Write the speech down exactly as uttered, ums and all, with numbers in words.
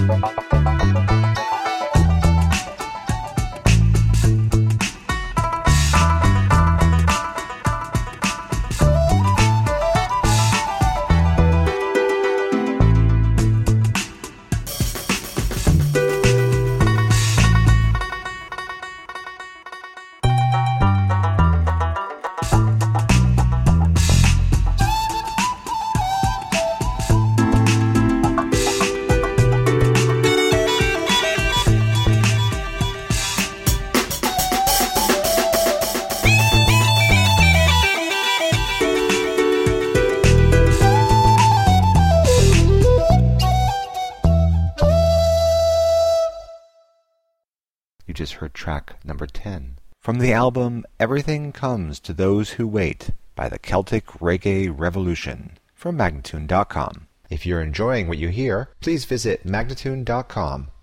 You just heard track number ten from the album Everything Comes to Those Who Wait by the Celtic Reggae Revolution from Magnatune dot com. If you're enjoying what you hear, please visit Magnatune dot com